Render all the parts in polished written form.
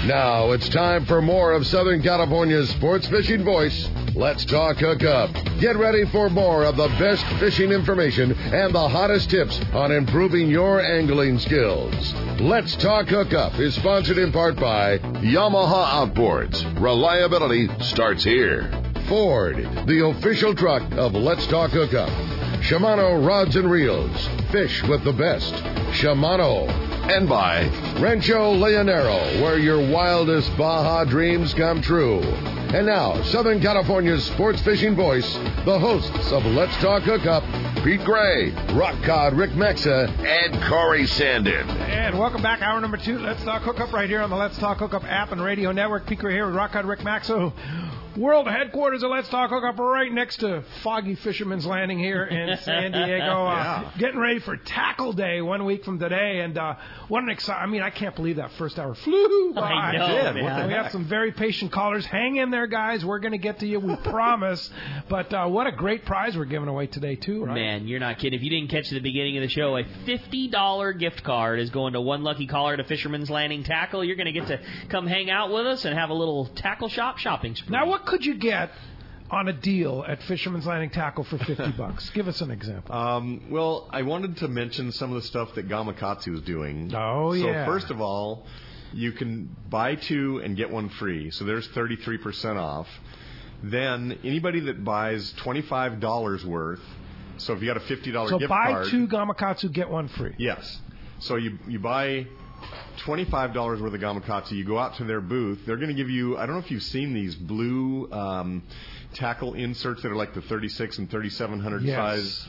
Now it's time for more of Southern California's sports fishing voice. Let's talk hookup. Get ready for more of the best fishing information and the hottest tips on improving your angling skills. Let's Talk Hookup is sponsored in part by Yamaha Outboards. Reliability starts here. Ford, the official truck of Let's Talk Hookup. Shimano Rods and Reels. Fish with the best. Shimano. And by Rancho Leonero, where your wildest Baja dreams come true. And now, Southern California's sports fishing voice, the hosts of Let's Talk Hookup, Pete Gray, Rock Cod Rick Mexa, and Corey Sandin. And welcome back, hour number 2, Let's Talk Hookup, right here on the Let's Talk Hookup app and radio network. Pete Gray here with Rock Cod Rick Mexa. World headquarters of Let's Talk Hookup, right next to Foggy Fisherman's Landing here in San Diego. Getting ready for Tackle Day 1 week from today. And what an exciting, I can't believe that first hour flew by. I know, man. We have some very patient callers. Hang in there, guys. We're going to get to you, we promise. But what a great prize we're giving away today, too, right? Man, you're not kidding. If you didn't catch the beginning of the show, a $50 gift card is going to one lucky caller to Fisherman's Landing Tackle. You're going to get to come hang out with us and have a little tackle shop shopping spree. Now, what could you get on a deal at Fisherman's Landing Tackle for $50? Give us an example. Well, I wanted to mention some of the stuff that Gamakatsu is doing. Oh, yeah. So first of all, you can buy 2 and get 1 free. So there's 33% off. Then anybody that buys $25 worth, so if you got a $50 gift card. So buy 2 Gamakatsu, get 1 free. Yes. So you buy $25 worth of Gamakatsu, you go out to their booth, they're going to give you, I don't know if you've seen these blue tackle inserts that are like the 36 and 3700 size.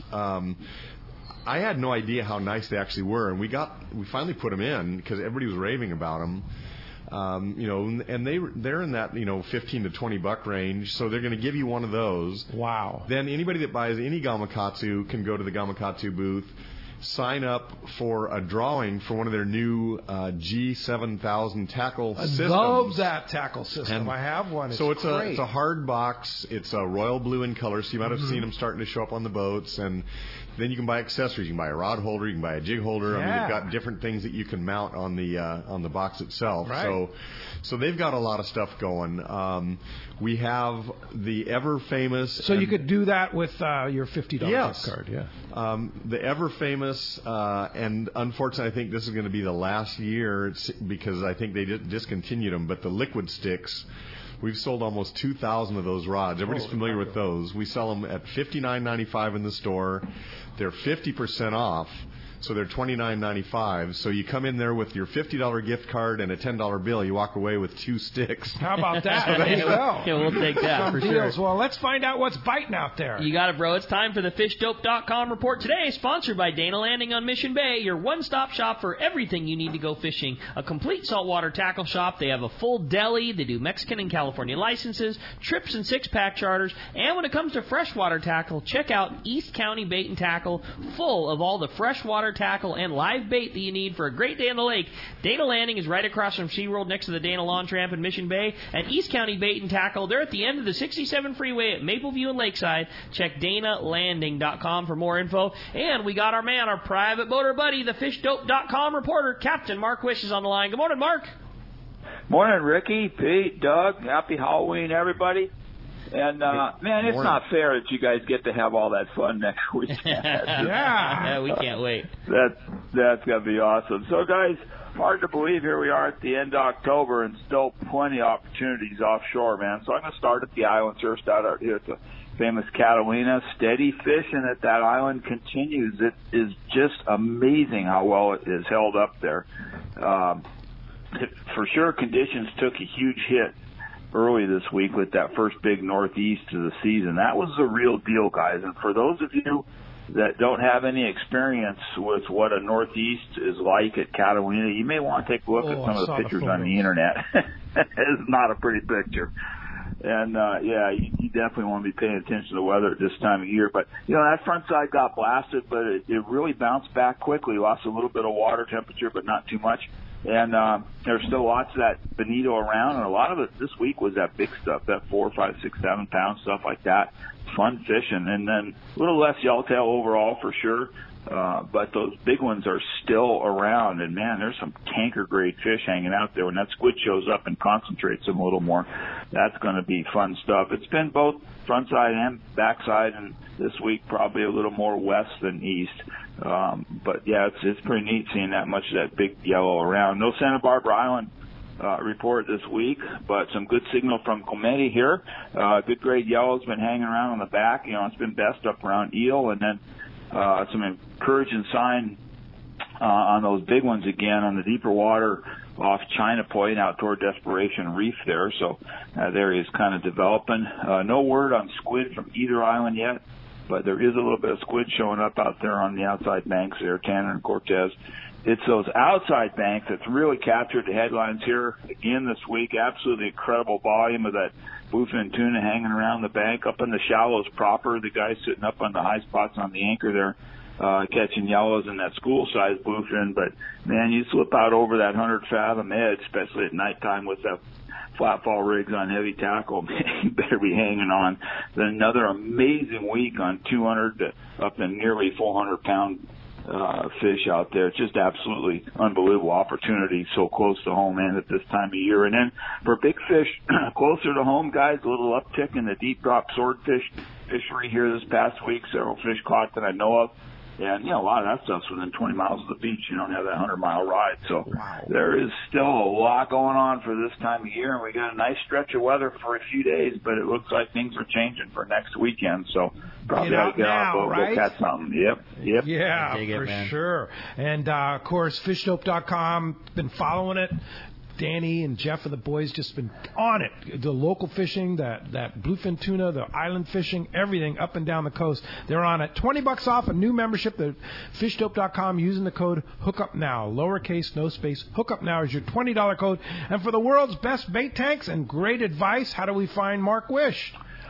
I had no idea how nice they actually were, and we finally put them in because everybody was raving about them. And they're in that, $15 to $20 range, so they're going to give you one of those. Wow. Then anybody that buys any Gamakatsu can go to the Gamakatsu booth, sign up for a drawing for one of their new G7000 tackle systems. I love that tackle system. And I have one. It's a hard box. It's a royal blue in color, so you might have seen them starting to show up on the boats. And then you can buy accessories. You can buy a rod holder. You can buy a jig holder. Yeah. They've got different things that you can mount on the box itself. Right. So they've got a lot of stuff going. We have the ever famous. So you could do that with your $50 gift card. Yeah. The ever famous, and unfortunately, I think this is going to be the last year because I think they discontinued them. But the liquid sticks. We've sold almost 2,000 of those rods. Everybody's familiar with those. We sell them at $59.95 in the store. They're 50% off, so they're $29.95. So you come in there with your $50 gift card and a $10 bill. You walk away with 2 sticks. How about that? There you go. Yeah, we'll take that for sure. Well, let's find out what's biting out there. You got it, bro. It's time for the FishDope.com report today, sponsored by Dana Landing on Mission Bay, your one-stop shop for everything you need to go fishing. A complete saltwater tackle shop. They have a full deli. They do Mexican and California licenses, trips and 6-pack charters. And when it comes to freshwater tackle, check out East County Bait and Tackle, full of all the freshwater tackle and live bait that you need for a great day on the lake. Dana Landing is right across from SeaWorld next to the Dana Lawn Tramp in Mission Bay. And East County Bait and Tackle, they're at the end of the 67 freeway at Mapleview and Lakeside. Check DanaLanding.com for more info. And we got our man, our private boater buddy, the FishDope.com reporter, Captain Mark Wish is on the line. Good morning, Mark. Morning, Ricky, Pete, Doug. Happy Halloween, everybody. And, man, it's not fair that you guys get to have all that fun next weekend. Yeah, we can't wait. That's going to be awesome. So, guys, hard to believe here we are at the end of October and still plenty of opportunities offshore, man. So I'm going to start at the island first out here at the famous Catalina. Steady fishing at that island continues. It is just amazing how well it is held up there. For sure, conditions took a huge hit early this week with that first big northeast of the season. That was the real deal, guys. And for those of you that don't have any experience with what a northeast is like at Catalina, you may want to take a look at some of the pictures on the internet. It's not a pretty picture. And, you definitely want to be paying attention to the weather at this time of year. But, that front side got blasted, but it really bounced back quickly. Lost a little bit of water temperature, but not too much. And there's still lots of that bonito around, and a lot of it this week was that big stuff, that 4, 5, 6, 7 pound stuff like that. Fun fishing, and then a little less yellowtail overall for sure. But those big ones are still around, and man, there's some tanker-grade fish hanging out there. When that squid shows up and concentrates them a little more, that's going to be fun stuff. It's been both front side and backside, and this week probably a little more west than east. But yeah, it's pretty neat seeing that much of that big yellow around. No Santa Barbara Island report this week, but some good signal from Cometi here. Good grade yellow's been hanging around on the back. It's been best up around Eel, and then some encouraging sign on those big ones again on the deeper water off China Point out toward Desperation Reef there. So that area is kind of developing. No word on squid from either island yet, but there is a little bit of squid showing up out there on the outside banks there, Tanner and Cortez. It's those outside banks that's really captured the headlines here again this week. Absolutely incredible volume of that bluefin tuna hanging around the bank. Up in the shallows proper, the guys sitting up on the high spots on the anchor there, catching yellows and that school-sized bluefin. But, man, you slip out over that 100-fathom edge, especially at nighttime with the flat-fall rigs on heavy tackle, you better be hanging on. Then another amazing week on 200 to up to nearly 400-pound fish out there. It's just absolutely unbelievable opportunity so close to home and at this time of year. And then for big fish closer to home, guys, a little uptick in the deep drop swordfish fishery here this past week. Several fish caught that I know of. And, a lot of that stuff's within 20 miles of the beach. You don't have that 100-mile ride. So there is still a lot going on for this time of year. And we got a nice stretch of weather for a few days, but it looks like things are changing for next weekend. So probably ought to get off boat and go catch something. Yep. Yeah, for sure. And, of course, fishdope.com, been following it. Danny and Jeff and the boys just been on it. The local fishing, that bluefin tuna, the island fishing, everything up and down the coast. They're on it. $20 off a new membership at fishdope.com using the code HOOKUPNOW. Lowercase, no space. HOOKUPNOW is your $20 code. And for the world's best bait tanks and great advice, how do we find Mark Wish?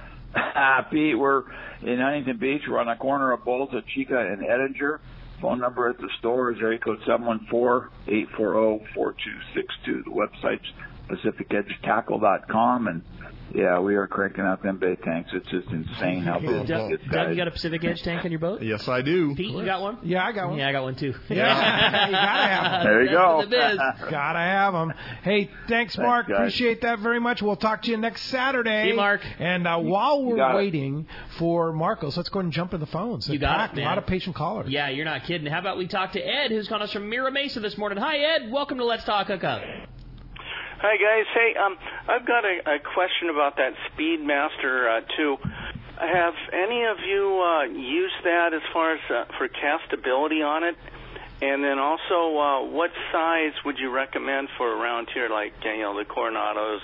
Pete, we're in Huntington Beach. We're on the corner of Bolta, Chica, and Edinger. Phone number at the store is area code 714-840-4262. The website's PacificEdgeTackle.com, and yeah, we are cranking out them bait tanks. It's just insane how big it is. Doug, you got a Pacific Edge tank on your boat? Yes, I do. Pete, you got one? Yeah, I got one. Yeah, I got one too. Yeah, you gotta have them. There you go. Gotta have them. Hey, thanks, Mark. Guys. Appreciate that very much. We'll talk to you next Saturday. See you, Mark. And while we're waiting for Marcos, let's go ahead and jump to the phones. You got it, man. A lot of patient callers. Yeah, you're not kidding. How about we talk to Ed, who's calling us from Mira Mesa this morning. Hi, Ed. Welcome to Let's Talk Hookup. Hi, guys. Hey, I've got a question about that Speedmaster 2. Have any of you used that as far as for castability on it? And then also, what size would you recommend for around here, like, the Coronados,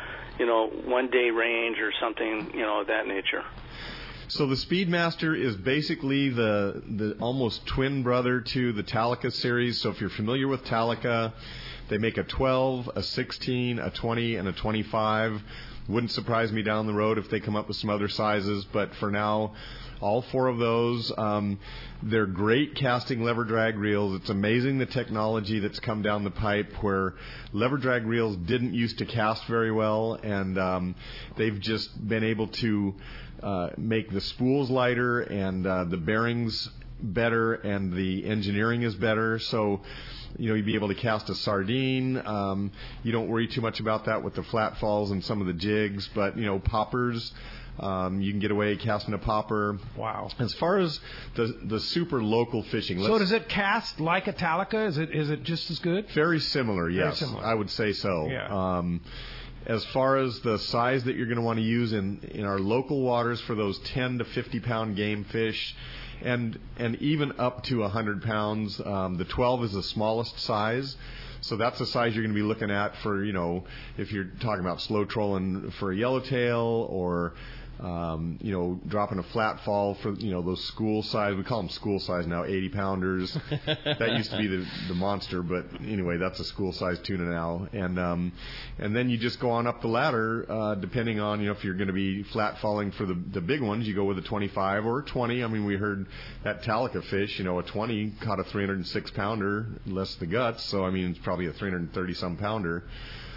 1 day range or something, of that nature? So the Speedmaster is basically the almost twin brother to the Talica series. So if you're familiar with Talica, they make a 12, a 16, a 20, and a 25. Wouldn't surprise me down the road if they come up with some other sizes, but for now, all four of those. They're great casting lever drag reels. It's amazing the technology that's come down the pipe where lever drag reels didn't used to cast very well, and they've just been able to make the spools lighter and the bearings better, and the engineering is better. So you'd be able to cast a sardine. You don't worry too much about that with the flat falls and some of the jigs, but poppers, you can get away casting a popper. Wow. As far as the super local fishing, so does it cast like a Talica? Is it just as good? Very similar, yes. Very similar. I would say so. Yeah. As far as the size that you're going to want to use in our local waters for those 10 to 50 pound game fish, and even up to 100 pounds. The 12 is the smallest size, so that's the size you're going to be looking at for, if you're talking about slow trolling for a yellowtail or, dropping a flat fall for, those school size. We call them school size now, 80 pounders. That used to be the monster, but anyway, that's a school size tuna now. And then you just go on up the ladder, depending on, if you're going to be flat falling for the big ones, you go with a 25 or a 20. I mean, we heard that Talica fish, a 20 caught a 306 pounder, less the guts. So, I mean, it's probably a 330 some pounder.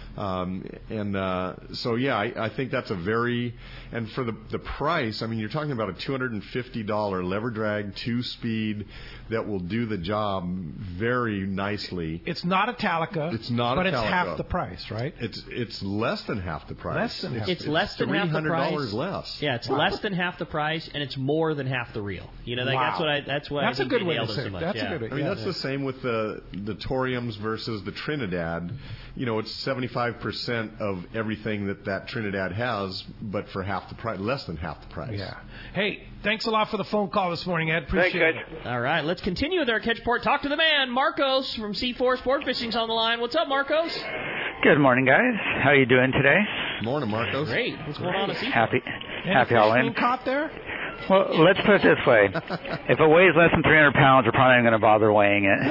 So yeah, I think that's a very, and for the price, I mean, you're talking about a $250 lever drag 2-speed that will do the job very nicely. It's not a Talica. It's not but a Talica. It's half the price, right? It's less than half the price. It's less than half the price. $300 less. Yeah, it's less than half the price, and it's more than half the reel. You know, that's what I think a good way to nailed it say. so much. That's a good way. I mean, that's the same with the Toriums versus the Trinidad. You know, it's 75% of everything that Trinidad has, but for half the price, less than half the price. Yeah. Hey, thanks a lot for the phone call this morning, Ed. Appreciate it. All right, let's continue with our catch report. Talk to the man, Marcos from C4 Sport Fishing's on the line. What's up, Marcos? Good morning, guys. How are you doing today? Morning, Marcos. Great. What's going on at C4? Happy Any Halloween. being caught there? Well, let's put it this way. If it weighs less than 300 pounds, we're probably not going to bother weighing it.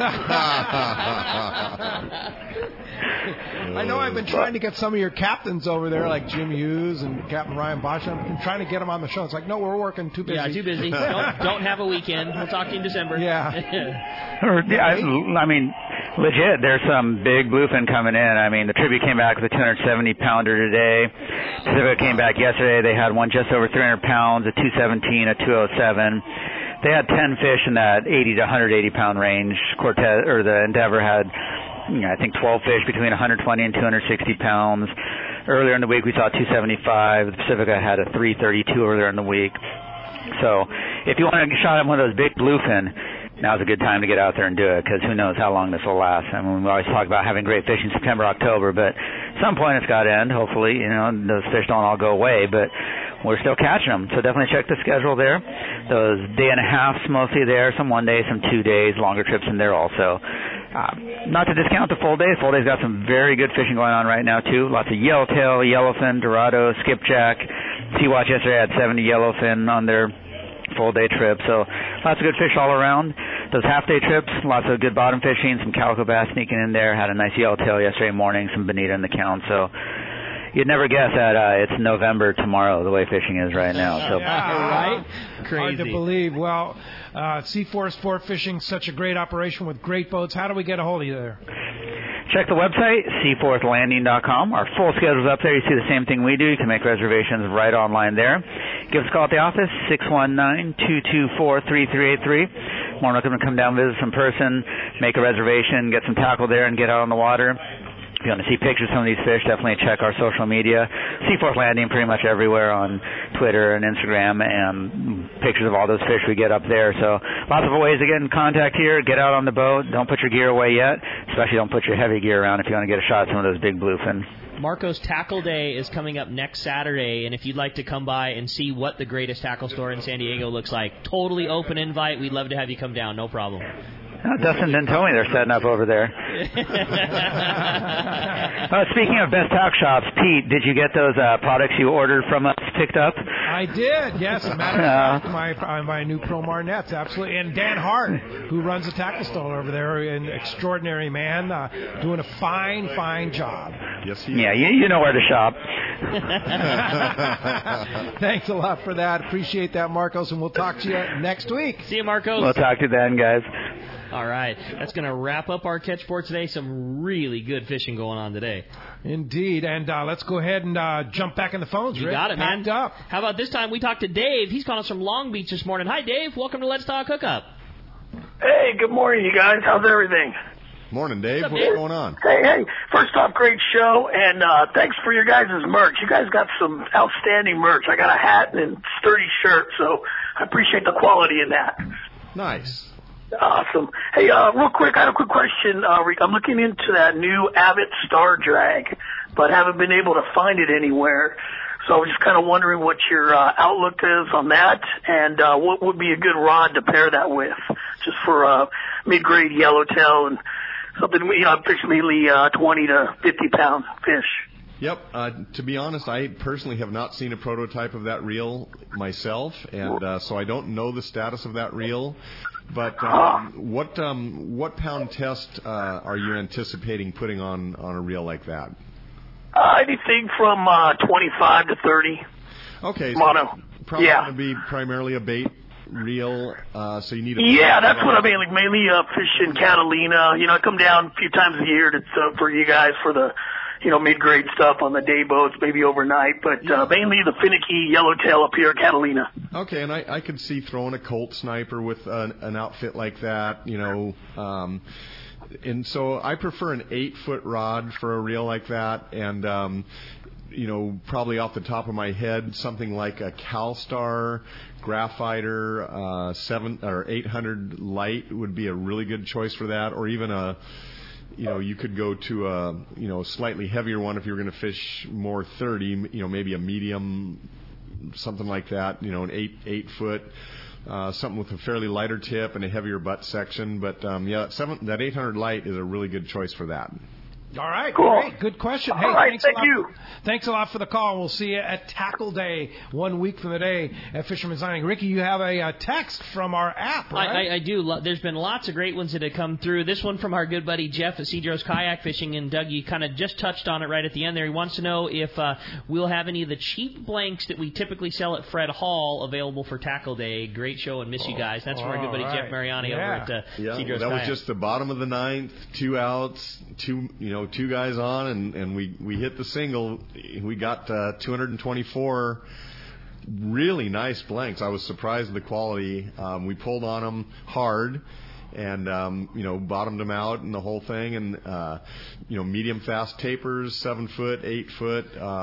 I know I've been trying to get some of your captains over there, like Jim Hughes and Captain Ryan Bosch. I've been trying to get them on the show. It's like, no, we're working, too busy. Yeah, too busy. Don't have a weekend. We'll talk to you in December. Yeah. I mean, legit, there's some big bluefin coming in. I mean, the Tribute came back with a 270-pounder today. Pacifica came back yesterday. They had one just over 300 pounds, a 217, a 207. They had 10 fish in that 80 to 180-pound range. Cortez, or the Endeavor had, I think 12 fish between 120 and 260 pounds. Earlier in the week, we saw 275. The Pacifica had a 332 earlier in the week. So if you want to shot at one of those big bluefin, now's a good time to get out there and do it, because who knows how long this will last. I mean, we always talk about having great fishing September, October, but at some point it's got to end. Hopefully, those fish don't all go away, but we're still catching them. So definitely check the schedule there. Those day and a halves mostly there, some 1 day, some 2 days, longer trips in there also. Not to discount the full days. Full day's got some very good fishing going on right now too. Lots of yellowtail, yellowfin, dorado, skipjack. Sea-Watch yesterday had 70 yellowfin on their full-day trip. So lots of good fish all around. Those half-day trips, lots of good bottom fishing, some calico bass sneaking in there. Had a nice yellowtail yesterday morning, some bonita in the count. So you'd never guess that it's November tomorrow, the way fishing is right now. So right? Crazy. Hard to believe. Well, C4 Sport Fishing, such a great operation with great boats. How do we get a hold of you there? Check the website, seaforthlanding.com. Our full schedule's up there. You see the same thing we do. You can make reservations right online there. Give us a call at the office, 619-224-3383. More than welcome to come down, visit us in person, make a reservation, get some tackle there, and get out on the water. If you want to see pictures of some of these fish, definitely check our social media. Seaforth Landing pretty much everywhere on Twitter and Instagram, and pictures of all those fish we get up there. So lots of ways to get in contact here. Get out on the boat. Don't put your gear away yet. Especially don't put your heavy gear around if you want to get a shot at some of those big bluefin. Marco's Tackle Day is coming up next Saturday, and if you'd like to come by and see what the greatest tackle store in San Diego looks like, totally open invite. We'd love to have you come down. No problem. Dustin didn't tell me they're setting up over there. Speaking of best tack shops, Pete, did you get those products you ordered from us picked up? I did, yes. As a matter of fact, my new Promar nets, absolutely. And Dan Hart, who runs the tackle store over there, an extraordinary man, doing a fine job. Yes, he is. Yeah, you know where to shop. Thanks a lot for that. Appreciate that, Marcos, and we'll talk to you next week. See you, Marcos. We'll talk to you then, guys. All right. That's going to wrap up our catch for today. Some really good fishing going on today. Indeed. And let's go ahead and jump back in the phones. You Rick. got it, man. Packed up. How about this time we talked to Dave. He's calling us from Long Beach this morning. Hi, Dave. Welcome to Let's Talk Hookup. Hey, good morning, you guys. How's everything? Morning, Dave. What's up, What's Dave? going on? Hey. First off, great show, and thanks for your guys' merch. You guys got some outstanding merch. I got a hat and sturdy shirt, so I appreciate the quality in that. Nice. Awesome. Hey, real quick, I had a quick question. I'm looking into that new Abbott Star Drag, but haven't been able to find it anywhere. So I was just kind of wondering what your outlook is on that, and what would be a good rod to pair that with, just for mid-grade yellowtail and something, approximately 20 to 50-pound fish. Yep. To be honest, I personally have not seen a prototype of that reel myself, and so I don't know the status of that reel. But what pound test are you anticipating putting on a reel like that? Anything from 25 to 30. Okay. So mono. Probably going to be primarily a bait reel, so you need a... Yeah, that's what I mean, like mainly fishing Catalina. I come down a few times a year for you guys for the mid-grade stuff on the day boats, maybe overnight, but mainly the finicky yellowtail up here at Catalina. Okay, and I could see throwing a Colt Sniper with an outfit like that, and so I prefer an 8-foot rod for a reel like that, and probably off the top of my head, something like a CalStar Graphiter 7 or 800 light would be a really good choice for that, or even you could go to a slightly heavier one if you were going to fish more 30, maybe a medium, something like that, an 8-foot. Something with a fairly lighter tip and a heavier butt section, but that 800 light is a really good choice for that. All right, cool. Great, good question. Hey, all right, thank you. Thanks a lot for the call. We'll see you at Tackle Day 1 week from today at Fisherman's Landing. Ricky, you have a text from our app, right? I do. There's been lots of great ones that have come through. This one from our good buddy Jeff at Cedros Kayak Fishing, and Doug, you kind of just touched on it right at the end there. He wants to know if we'll have any of the cheap blanks that we typically sell at Fred Hall available for Tackle Day. Great show and miss you guys. That's from our good buddy Jeff Mariani over at Cedros that Kayak. was just the bottom of the ninth, 2 outs, two guys on, and we hit the single. We got 224 really nice blanks. I was surprised at the quality. We pulled on them hard and bottomed them out and the whole thing, and medium fast tapers, 7 foot, 8 foot,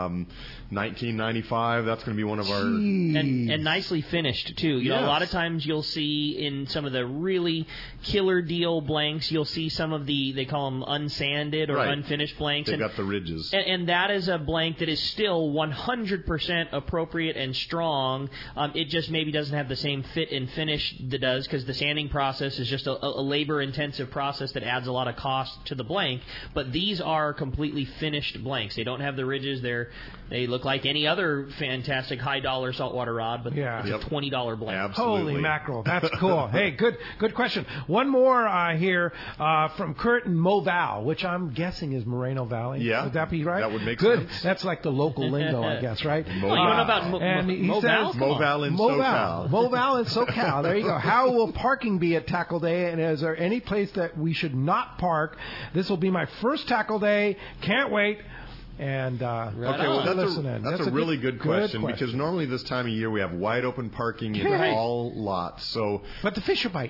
1995. That's going to be one of our and nicely finished too. A lot of times you'll see in some of the really killer deal blanks, you'll see some of they call them unsanded or unfinished blanks. They've got the ridges, and that is a blank that is still 100% appropriate and strong. It just maybe doesn't have the same fit and finish that does, because the sanding process is just a labor-intensive process that adds a lot of cost to the blank. But these are completely finished blanks. They don't have the ridges. They look like any other fantastic high-dollar saltwater rod, but it's a $20 blank. Absolutely. Holy mackerel. That's cool. Hey, good question. One more here from Kurt and Moval, which I'm guessing is Moreno Valley. Yeah. Would that be right? That would make sense. sense. That's like the local lingo, I guess, right? You don't know about Moval? Moval in SoCal. Moval in SoCal. There you go. How will parking be at Tackle Day, and is there any place that we should not park? This will be my first Tackle Day. Can't wait. And that's a really good question, because normally this time of year we have wide open parking in all lots. So, but the fish are biting.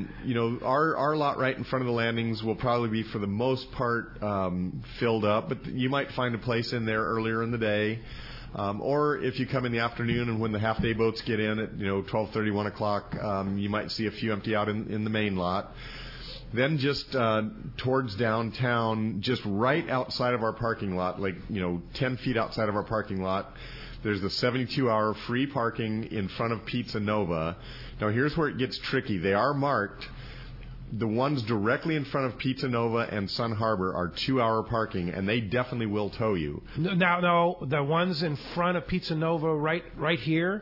Our lot right in front of the landings will probably be for the most part filled up, but you might find a place in there earlier in the day. Or if you come in the afternoon and when the half-day boats get in at 12:30, 1 o'clock, you might see a few empty out in the main lot. Then just towards downtown, just right outside of our parking lot, 10 feet outside of our parking lot, there's the 72-hour free parking in front of Pizza Nova. Now, here's where it gets tricky. They are marked. The ones directly in front of Pizza Nova and Sun Harbor are 2-hour parking, and they definitely will tow you. No, the ones in front of Pizza Nova right here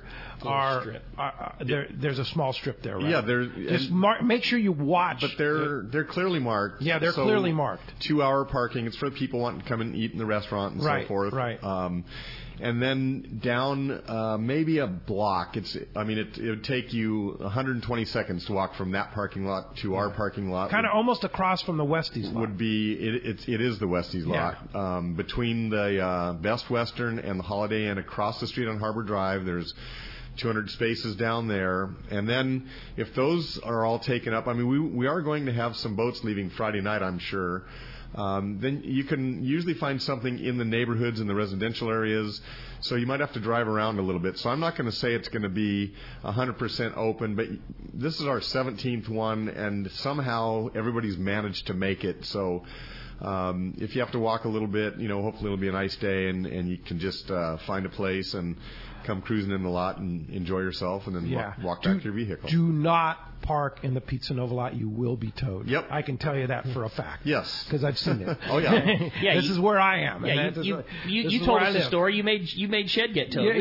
there's a small strip there, right? Yeah, just make sure you watch. But they're clearly marked. Yeah, they're clearly marked. 2-hour parking. It's for people wanting to come and eat in the restaurant and so forth. Right. And then down maybe a block. It would take you 120 seconds to walk from that parking lot to our parking lot. Kind of almost across from the Westies lot. Would be it is the Westies lot. Between the Best Western and the Holiday Inn across the street on Harbor Drive, there's 200 spaces down there. And then if those are all taken up, we are going to have some boats leaving Friday night, I'm sure. Then you can usually find something in the neighborhoods in the residential areas, so you might have to drive around a little bit. So I'm not going to say it's going to be 100% open, but this is our 17th one, and somehow everybody's managed to make it. So if you have to walk a little bit, hopefully it'll be a nice day, and you can just find a place and come cruising in the lot and enjoy yourself, and then walk back to your vehicle. Do not park in the Pizza Nova lot. You will be towed. Yep. I can tell you that for a fact. Yes. Because I've seen it. Oh, yeah. This is where I am. Yeah, you told us the story. You made Shed get towed.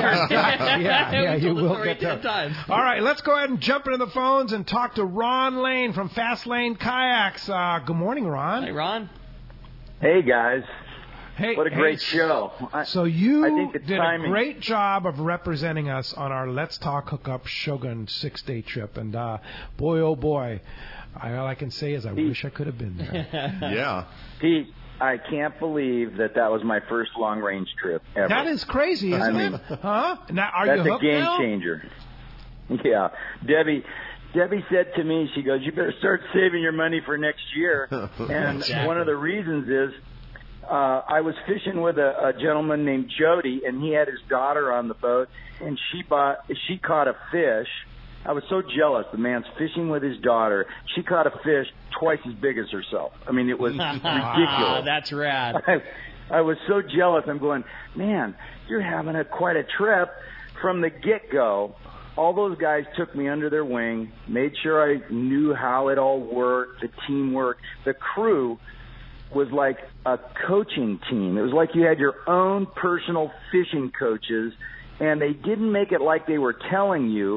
Yeah, you will get towed. All right, let's go ahead and jump into the phones and talk to Ron Lane from Fast Lane Kayaks. Good morning, Ron. Hey, Ron. Hey, guys. Hey, what a great show. So you did a great job of representing us on our Let's Talk Hookup Shogun 6-day trip. And boy, oh boy, all I can say is I wish I could have been there. Yeah. Pete, I can't believe that was my first long-range trip ever. That is crazy, isn't it? Huh? Now, are that's you hooked a game now? changer. Yeah. Debbie said to me, she goes, you better start saving your money for next year. And Exactly. one of the reasons is I was fishing with a gentleman named Jody, and he had his daughter on the boat, and she caught a fish. I was so jealous. The man's fishing with his daughter. She caught a fish twice as big as herself. I mean, it was ridiculous. That's rad. I was so jealous. I'm going, man, you're having quite a trip from the get-go. All those guys took me under their wing, made sure I knew how it all worked, the teamwork. The crew was like a coaching team. It was like you had your own personal fishing coaches, and they didn't make it like they were telling you.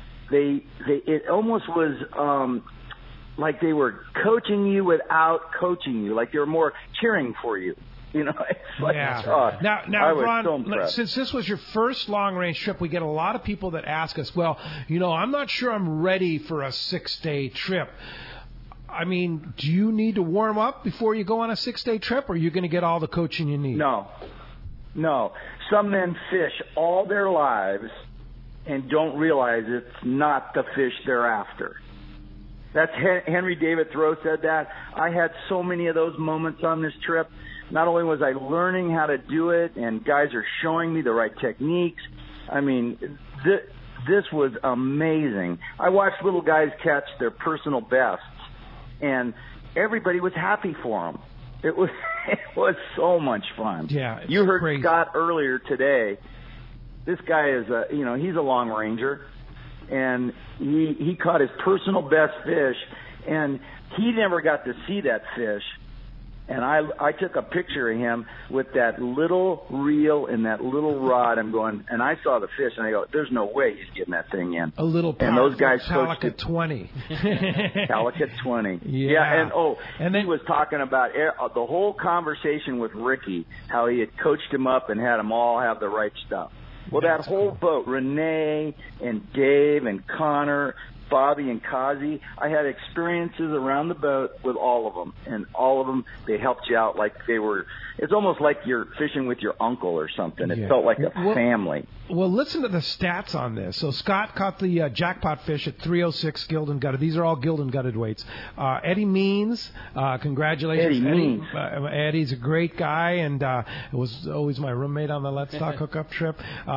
It almost was like they were coaching you without coaching you, like they were more cheering for you. You know, it's like, now, I was Ron, so impressed. since this was your first long-range trip, we get a lot of people that ask us, well, I'm not sure I'm ready for a 6-day trip. I mean, do you need to warm up before you go on a 6-day trip, or are you going to get all the coaching you need? No. Some men fish all their lives and don't realize it's not the fish they're after. That's Henry David Thoreau said that. I had so many of those moments on this trip. Not only was I learning how to do it, and guys are showing me the right techniques. I mean, this was amazing. I watched little guys catch their personal bests, and everybody was happy for them. It was so much fun. Yeah, you heard crazy. Scott earlier today. This guy is he's a long ranger, and he caught his personal best fish, and he never got to see that fish. And I took a picture of him with that little reel and that little rod. I'm going, and I saw the fish, and I go, "There's no way he's getting that thing in." A little and those guys Calicut 20. Calicut 20. Yeah. And he was talking about the whole conversation with Ricky, how he had coached him up and had them all have the right stuff. Well, that whole boat, Renee and Dave and Connor, Bobby and Kazi, I had experiences around the boat with all of them. And all of them, they helped you out like they were, it's almost like you're fishing with your uncle or something. It felt like a family. Well, listen to the stats on this. So Scott caught the jackpot fish at 306 gilled and gutted. These are all gilled and gutted weights. Eddie Means, congratulations. Eddie Means. Eddie's a great guy, and was always my roommate on the Let's Talk Hookup trip.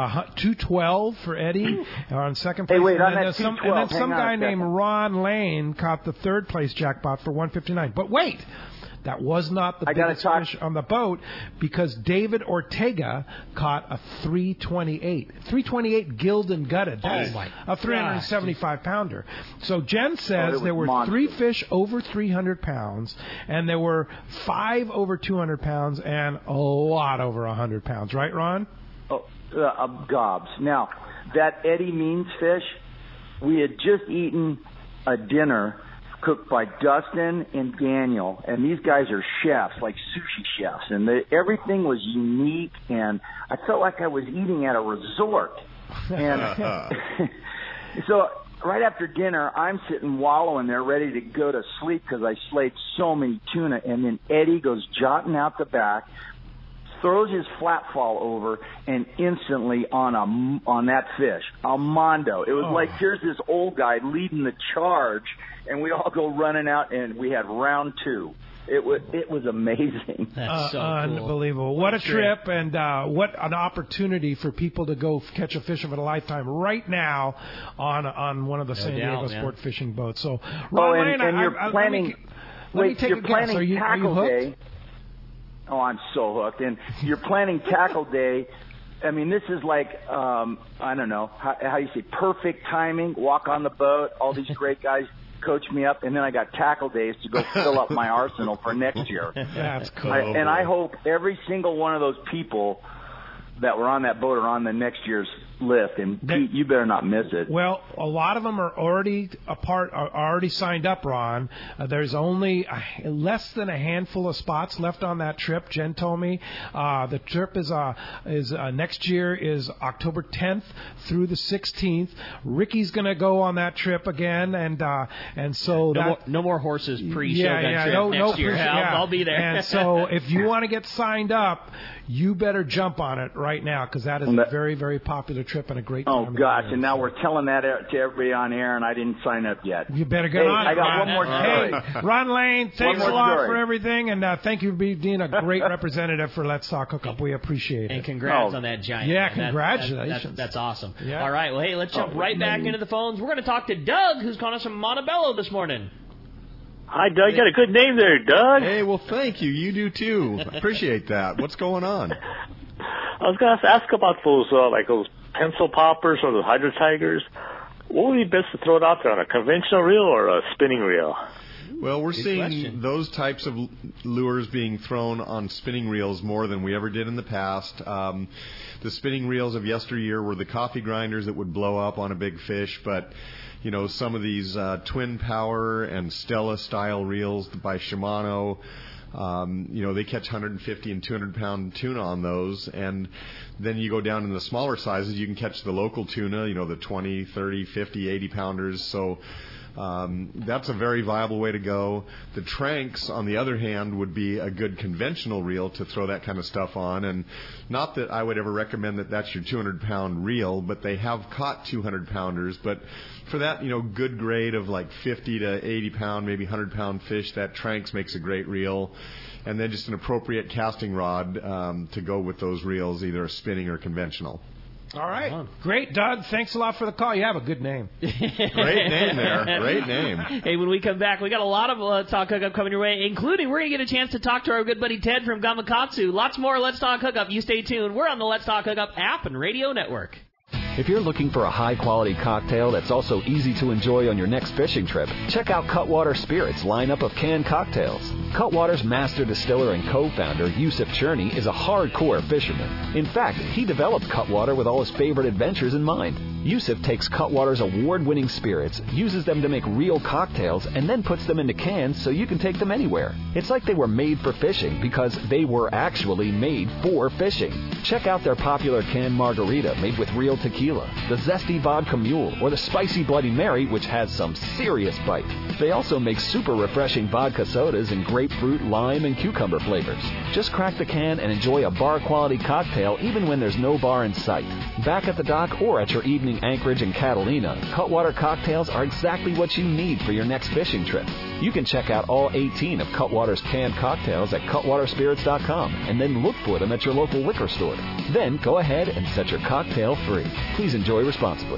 212 for Eddie on second place. Hey, wait, and on then that 212, and then some hang on guy a named second. Ron Lane caught the third place jackpot for 159. But wait. That was not the biggest fish on the boat, because David Ortega caught a 328. 328 gilled and gutted. A 375-pounder. So Jen says there were monster. 3 fish over 300 pounds, and there were 5 over 200 pounds, and a lot over 100 pounds. Right, Ron? Gobs. Now, that Eddie Means fish, we had just eaten a dinner cooked by Dustin and Daniel, and these guys are chefs, like sushi chefs, and everything was unique, and I felt like I was eating at a resort. And so right after dinner, I'm sitting wallowing there ready to go to sleep because I slayed so many tuna, and then Eddie goes jotting out the back, throws his flat fall over, and instantly on that fish, Armando. It was like, here's this old guy leading the charge, and we all go running out, and we had round 2. It was amazing. That's so cool. Unbelievable. What a trip, and what an opportunity for people to go catch a fish of a lifetime right now on one of the San Diego sport fishing boats. So, Ron Lane, and you're planning. You're planning Are you tackle hooked? day. Oh, I'm so hooked. And you're planning tackle day. I mean, this is like, I don't know, how you say, perfect timing, walk on the boat, all these great guys coach me up, and then I got tackle days to go fill up my arsenal for next year. That's cool. I hope every single one of those people that were on that boat are on the next year's list, and Pete, you better not miss it. Well, a lot of them are already already signed up, Ron. There's only less than a handful of spots left on that trip. Jen told me the trip is next year is October 10th through the 16th. Ricky's going to go on that trip again, and so no more horses pre-Shogun trip next year. I'll be there. And so if you want to get signed up, you better jump on it right now, because that is a very, very popular trip and a great time. Oh, gosh, and now we're telling that to everybody on air, and I didn't sign up yet. You better get on it, I got Ron. one more story. Hey, Ron Lane, thanks a lot for everything, and thank you for being a great representative for Let's Talk Hookup. We appreciate it. And congrats on that giant. Yeah, congratulations. That's awesome. Yeah. All right, well, hey, let's jump right back into the phones. We're going to talk to Doug, who's calling us from Montebello this morning. Hi, Doug. You got a good name there, Doug. Hey, well, thank you. You do, too. Appreciate that. What's going on? I was going to ask about those, those pencil poppers or the Hydro Tigers. What would be best to throw it out there, on a conventional reel or a spinning reel? Well, we're seeing those types of lures being thrown on spinning reels more than we ever did in the past. The spinning reels of yesteryear were the coffee grinders that would blow up on a big fish, but some of these Twin Power and Stella-style reels by Shimano, they catch 150 and 200-pound tuna on those. And then you go down in the smaller sizes, you can catch the local tuna, the 20, 30, 50, 80-pounders. So that's a very viable way to go. The Tranks, on the other hand, would be a good conventional reel to throw that kind of stuff on. And not that I would ever recommend that that's your 200-pound reel, but they have caught 200-pounders. But for that, good grade of like 50 to 80-pound, maybe 100-pound fish, that Tranks makes a great reel. And then just an appropriate casting rod to go with those reels, either a spinning or conventional. All right. Great, Doug. Thanks a lot for the call. You have a good name. Great name there. Great name. Hey, when we come back, we got a lot of Let's Talk Hookup coming your way, including we're going to get a chance to talk to our good buddy Ted from Gamakatsu. Lots more Let's Talk Hookup. You stay tuned. We're on the Let's Talk Hookup app and radio network. If you're looking for a high-quality cocktail that's also easy to enjoy on your next fishing trip, check out Cutwater Spirits' lineup of canned cocktails. Cutwater's master distiller and co-founder, Yusuf Cherney, is a hardcore fisherman. In fact, he developed Cutwater with all his favorite adventures in mind. Yusuf takes Cutwater's award-winning spirits, uses them to make real cocktails, and then puts them into cans so you can take them anywhere. It's like they were made for fishing because they were actually made for fishing. Check out their popular canned margarita made with real tequila, the zesty vodka mule, or the spicy Bloody Mary, which has some serious bite. They also make super refreshing vodka sodas in grapefruit, lime, and cucumber flavors. Just crack the can and enjoy a bar-quality cocktail even when there's no bar in sight. Back at the dock or at your evening anchorage in Catalina, Cutwater cocktails are exactly what you need for your next fishing trip. You can check out all 18 of Cutwater's canned cocktails at cutwaterspirits.com and then look for them at your local liquor store. Then go ahead and set your cocktail free. Please enjoy responsibly.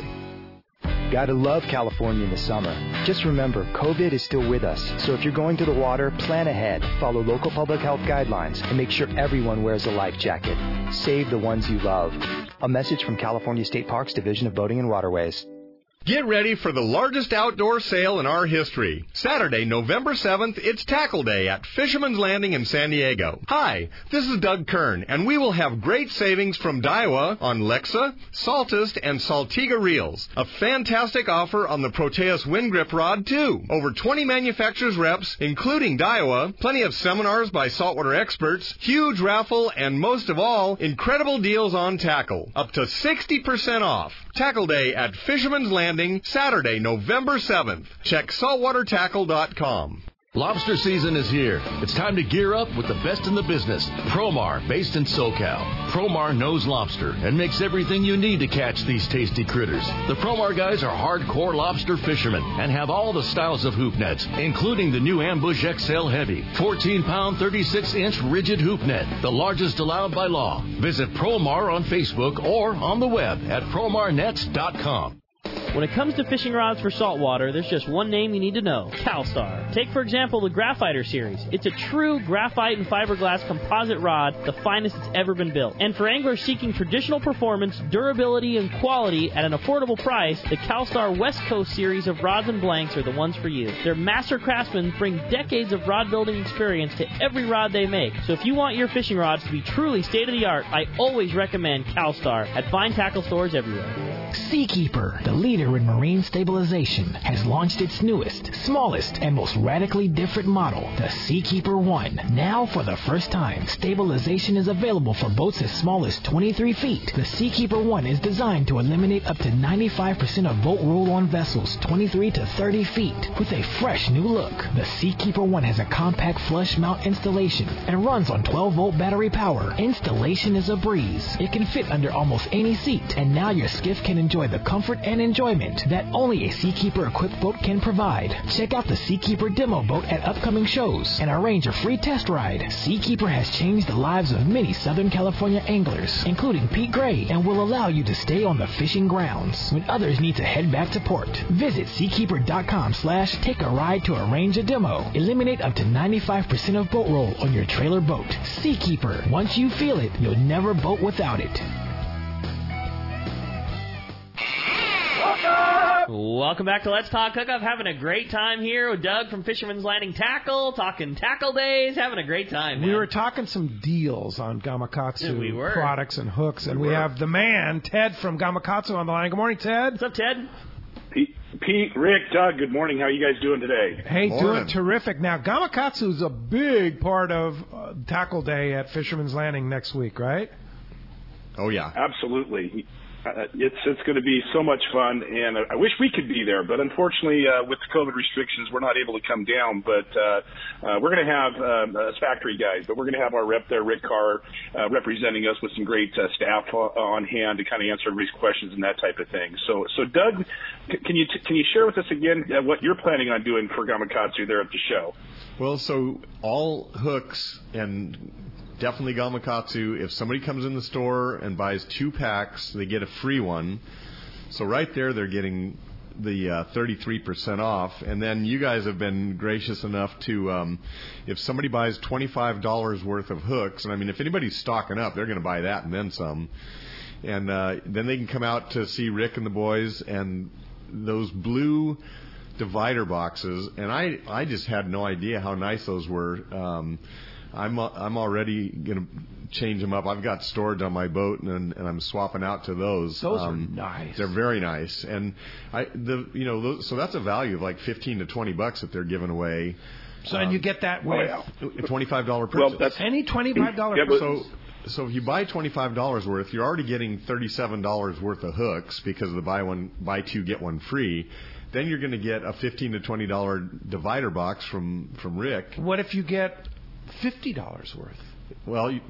Gotta love California in the summer. Just remember, COVID is still with us. So if you're going to the water, plan ahead, follow local public health guidelines, and make sure everyone wears a life jacket. Save the ones you love. A message from California State Parks Division of Boating and Waterways. Get ready for the largest outdoor sale in our history. Saturday, November 7th, it's Tackle Day at Fisherman's Landing in San Diego. Hi, this is Doug Kern, and we will have great savings from Daiwa on Lexa, Saltist, and Saltiga reels. A fantastic offer on the Proteus Wind Grip Rod, too. Over 20 manufacturers' reps, including Daiwa, plenty of seminars by saltwater experts, huge raffle, and most of all, incredible deals on tackle. Up to 60% off. Tackle Day at Fisherman's Landing, Saturday, November 7th. Check saltwatertackle.com. Lobster season is here. It's time to gear up with the best in the business. Promar, based in SoCal. Promar knows lobster and makes everything you need to catch these tasty critters. The Promar guys are hardcore lobster fishermen and have all the styles of hoop nets, including the new Ambush XL Heavy, 14-pound, 36-inch rigid hoop net, the largest allowed by law. Visit Promar on Facebook or on the web at promarnets.com. When it comes to fishing rods for saltwater, there's just one name you need to know, CalStar. Take, for example, the Graphiter series. It's a true graphite and fiberglass composite rod, the finest it's ever been built. And for anglers seeking traditional performance, durability, and quality at an affordable price, the CalStar West Coast series of rods and blanks are the ones for you. Their master craftsmen bring decades of rod building experience to every rod they make. So if you want your fishing rods to be truly state-of-the-art, I always recommend CalStar at fine tackle stores everywhere. Seakeeper, the leader in marine stabilization, has launched its newest, smallest, and most radically different model, the Seakeeper 1. Now, for the first time, stabilization is available for boats as small as 23 feet. The Seakeeper 1 is designed to eliminate up to 95% of boat roll-on vessels 23 to 30 feet with a fresh new look. The Seakeeper 1 has a compact flush mount installation and runs on 12-volt battery power. Installation is a breeze. It can fit under almost any seat, and now your skiff can enjoy the comfort and enjoyment that only a Seakeeper-equipped boat can provide. Check out the Seakeeper demo boat at upcoming shows and arrange a free test ride. Seakeeper has changed the lives of many Southern California anglers, including Pete Gray, and will allow you to stay on the fishing grounds when others need to head back to port. Visit Seakeeper.com/take-a-ride to arrange a demo. Eliminate up to 95% of boat roll on your trailer boat. Seakeeper. Once you feel it, you'll never boat without it. Welcome back to Let's Talk Hookup. Having a great time here with Doug from Fisherman's Landing Tackle, talking tackle days, having a great time, man. We were talking some deals on Gamakatsu products and hooks, and we have the man, Ted from Gamakatsu, on the line. Good morning, Ted. What's up, Ted? Pete, Rick, Doug, good morning. How are you guys doing today? Hey, doing terrific. Now, Gamakatsu is a big part of Tackle Day at Fisherman's Landing next week, right? Oh, yeah. Absolutely. It's going to be so much fun, and I wish we could be there, but unfortunately, with the COVID restrictions, we're not able to come down. But we're going to have us factory guys, but we're going to have our rep there, Rick Carr, representing us with some great staff on hand to kind of answer everybody's questions and that type of thing. So Doug, can you share with us again what you're planning on doing for Gamakatsu there at the show? Well, so all hooks and definitely Gamakatsu, if somebody comes in the store and buys 2 packs, they get a free one. So right there, they're getting the 33% off. And then you guys have been gracious enough to, if somebody buys $25 worth of hooks, and I mean, if anybody's stocking up, they're going to buy that and then some. And then they can come out to see Rick and the boys, and those blue divider boxes. And I just had no idea how nice those were. I'm already going to change them up. I've got storage on my boat, and I'm swapping out to those. Those are nice. They're very nice, and so that's a value of like $15 to $20 that they're giving away. So and you get that with a $25 purchase. Well, that's any $25 purchase. So if you buy $25 worth, you're already getting $37 worth of hooks because of the buy 2 get 1 free. Then you're going to get a $15 to $20 divider box from Rick. What if you get $50 worth? Well, you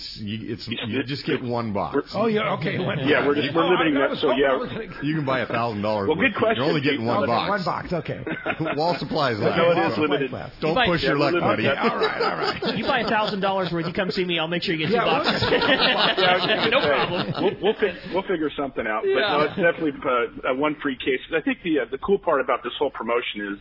just get 1 box. Oh yeah, okay. We're limiting that. So you can buy $1,000. Well, good question. You're only getting 1 box. 1 box, okay. Wall supplies left. No, it is limited. Don't push your luck, buddy. Okay, all right. You buy $1,000 worth, you come see me. I'll make sure you get 2 boxes. No problem. We'll figure something out. But no, it's definitely a 1 free case. I think the cool part about this whole promotion is,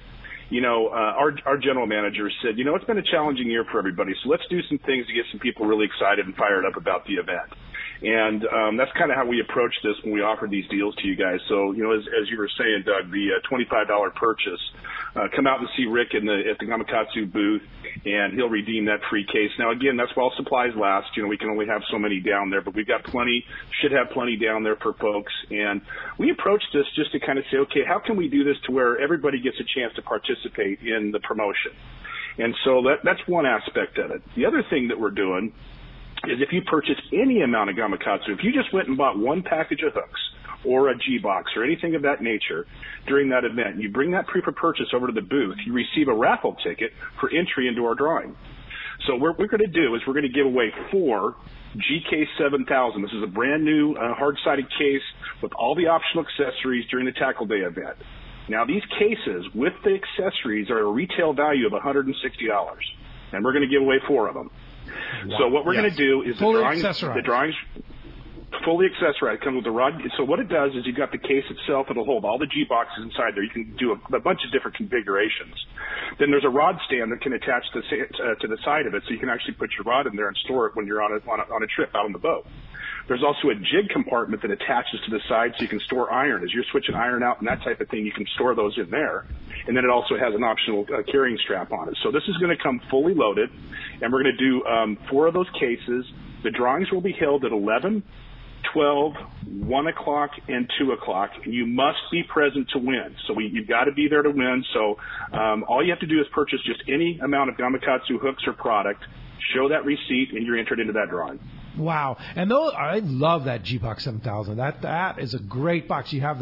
our general manager said, it's been a challenging year for everybody, so let's do some things to get some people really excited and fired up about the event. And that's kind of how we approached this when we offered these deals to you guys. So, as you were saying, Doug, the $25 purchase, come out and see Rick at the Gamakatsu booth, and he'll redeem that free case. Now, again, that's while supplies last. We can only have so many down there, but we've got should have plenty down there for folks. And we approached this just to kind of say, okay, how can we do this to where everybody gets a chance to participate in the promotion? And so that's one aspect of it. The other thing that we're doing is if you purchase any amount of Gamakatsu, if you just went and bought 1 package of hooks or a G-box or anything of that nature during that event, you bring that proof of purchase over to the booth, you receive a raffle ticket for entry into our drawing. So what we're going to do is we're going to give away 4 GK7000. This is a brand new hard-sided case with all the optional accessories during the Tackle Day event. Now, these cases with the accessories are a retail value of $160, and we're going to give away 4 of them. Wow. So what we're going to do is the drawings fully accessorized. It comes with the rod. So what it does is you've got the case itself. It'll hold all the G boxes inside there. You can do a bunch of different configurations. Then there's a rod stand that can attach to the side of it, so you can actually put your rod in there and store it when you're on a trip out on the boat. There's also a jig compartment that attaches to the side so you can store iron. As you're switching iron out and that type of thing, you can store those in there. And then it also has an optional carrying strap on it. So this is going to come fully loaded, and we're going to do 4 of those cases. The drawings will be held at 11, 12, 1 o'clock, and 2 o'clock. You must be present to win. So you've got to be there to win. So all you have to do is purchase just any amount of Gamakatsu hooks or product, show that receipt, and you're entered into that drawing. Wow. And those, I love that G-Box 7000. That is a great box. You have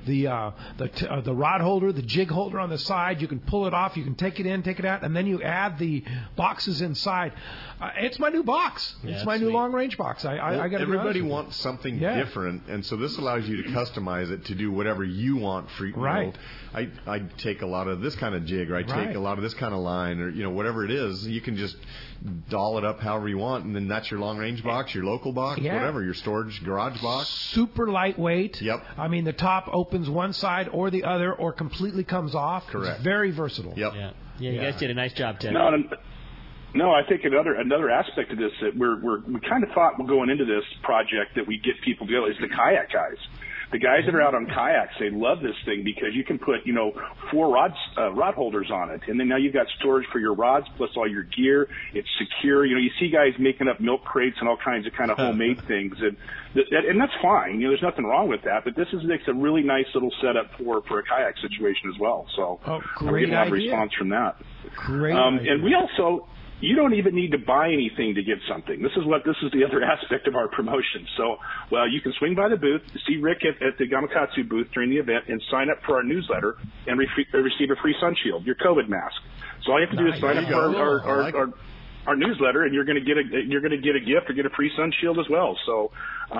the rod holder, the jig holder on the side. You can pull it off. You can take it in, take it out, and then you add the boxes inside. It's my new box. It's my new long-range box. I got everybody wants something different, and so this allows you to customize it to do whatever you want. Right. I take a lot of this kind of jig, or I take a lot of this kind of line, or whatever it is. You can just doll it up however you want, and then that's your long-range box, your local box, whatever, your storage garage box. Super lightweight. Yep. I mean, the top opens one side or the other, or completely comes off. Correct. It's very versatile. Yep. Yeah, you guys did a nice job, Ted. No, I think another aspect of this that we kind of thought going into this project that we get people together is the kayak guys. The guys that are out on kayaks, they love this thing because you can put, 4 rod holders on it. And then now you've got storage for your rods plus all your gear. It's secure. You see guys making up milk crates and all kinds of kind of homemade things. And that's fine. There's nothing wrong with that. But this makes a really nice little setup for a kayak situation as well. So we're getting a lot of response from that. Great idea. And we also... You don't even need to buy anything to get something. This is the other aspect of our promotion. So, you can swing by the booth, see Rick at the Gamakatsu booth during the event, and sign up for our newsletter and receive a free sun shield, your COVID mask. So all you have to do is sign up for our newsletter, and you're going to get a gift or get a free sun shield as well. So,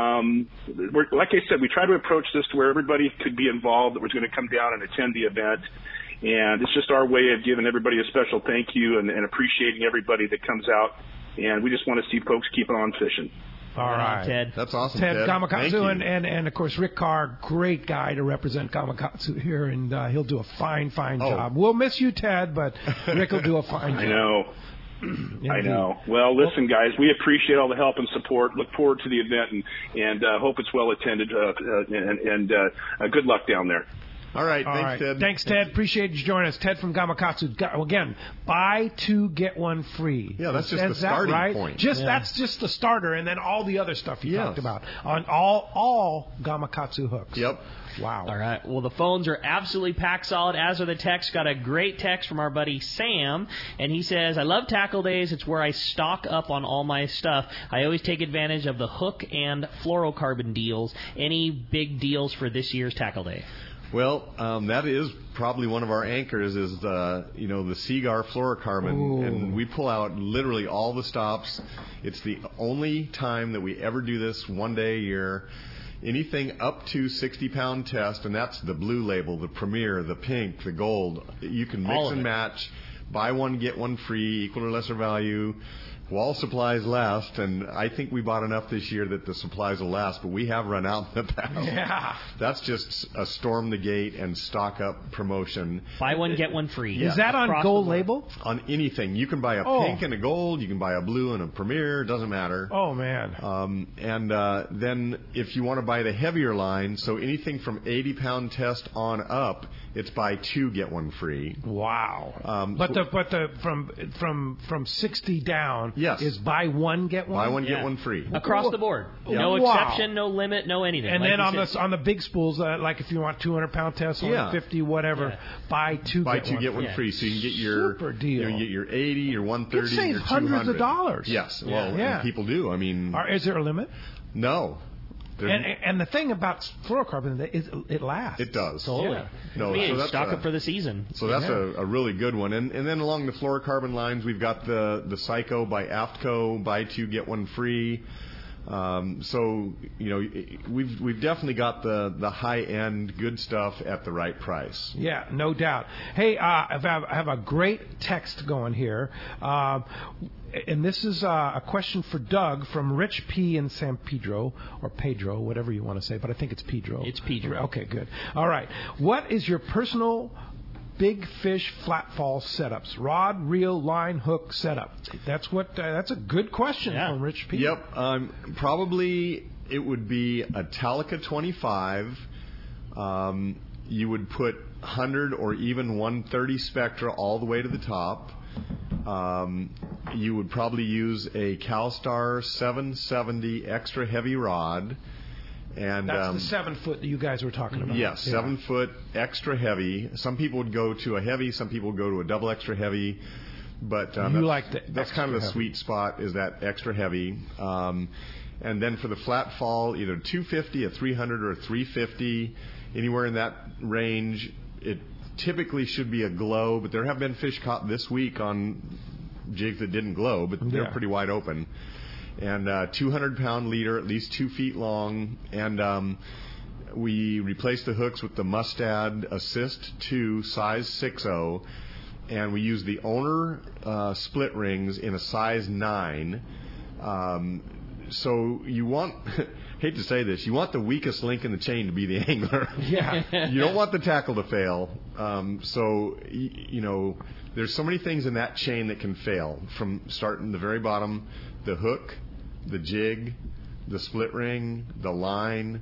like I said, we try to approach this to where everybody could be involved that was going to come down and attend the event. And it's just our way of giving everybody a special thank you and appreciating everybody that comes out. And we just want to see folks keep on fishing. All right, Ted. That's awesome, Ted. Gamakatsu, and of course, Rick Carr, great guy to represent Gamakatsu here, and he'll do a fine job. We'll miss you, Ted, but Rick will do a fine job. I know. I know. Well, listen, guys, we appreciate all the help and support. Look forward to the event and hope it's well attended. And good luck down there. All right. Thanks, Ted. Thanks, Ted. Appreciate you joining us. Ted from Gamakatsu. Again, buy 2, get 1 free. Yeah, that's just the starting point. That's just the starter, and then all the other stuff you talked about on all Gamakatsu hooks. Yep. Wow. All right. Well, the phones are absolutely packed solid, as are the texts. Got a great text from our buddy Sam, and he says, I love Tackle Days. It's where I stock up on all my stuff. I always take advantage of the hook and fluorocarbon deals. Any big deals for this year's Tackle Day? Well, that is probably one of our anchors is the Seagar fluorocarbon. Ooh. And we pull out literally all the stops. It's the only time that we ever do this, one day a year. Anything up to 60-pound test, and that's the blue label, the Premier, the pink, the gold. You can mix and match, buy 1, get 1 free, equal or lesser value. While supplies last, and I think we bought enough this year that the supplies will last, but we have run out in the past. Yeah. That's just a storm the gate and stock up promotion. Buy 1, get 1 free. Yeah. Is that on gold label? On anything. You can buy a pink and a gold, you can buy a blue and a Premier, doesn't matter. Oh, man. Then if you want to buy the heavier line, so anything from 80-pound test on up, it's buy 2, get 1 free. Wow. But from 60 down, is buy 1, get 1? Buy 1, get 1 free. Across the board. No exception, no limit, no anything. And then on the big spools, like if you want 200-pound tests, 150, whatever, buy 2, get 1 free. So you can get your super deal. You get your 80, your 130, you your 200. Hundreds of dollars. Yes. Well, and people do. I mean, is there a limit? No. And the thing about fluorocarbon is it lasts. It does. Totally. Yeah. No, so stock up for the season. So that's a really good one. And then along the fluorocarbon lines, we've got the Psycho by AFTCO, buy 2, get 1 free. So we've definitely got the high end good stuff at the right price. Yeah, no doubt. Hey, I have a great text going here, and this is a question for Doug from Rich P in San Pedro, or Pedro, whatever you want to say, but I think it's Pedro. It's Pedro. Okay, good. All right. What is your personal big fish flat fall setups? Rod, reel, line, hook setup. That's a good question from Rich P. Yep. Probably it would be a Talica 25. You would put 100 or even 130 Spectra all the way to the top. You would probably use a CalStar 770 extra heavy rod. And that's the 7 foot that you guys were talking about. Yes, 7 foot extra heavy. Some people would go to a heavy, some people would go to a double extra heavy. But that's kind of the sweet spot, is that extra heavy. And then for the flat fall, either 250, a 300, or a 350, anywhere in that range. It typically should be a glow, but there have been fish caught this week on jigs that didn't glow, but they're pretty wide open. And 200-pound leader, at least 2 feet long, and we replaced the hooks with the Mustad Assist 2 size 6.0, and we used the owner split rings in a size 9. So you want, hate to say this, you want the weakest link in the chain to be the angler. Yeah. You don't want the tackle to fail. So there's so many things in that chain that can fail, from starting the very bottom, the hook, the jig, the split ring, the line,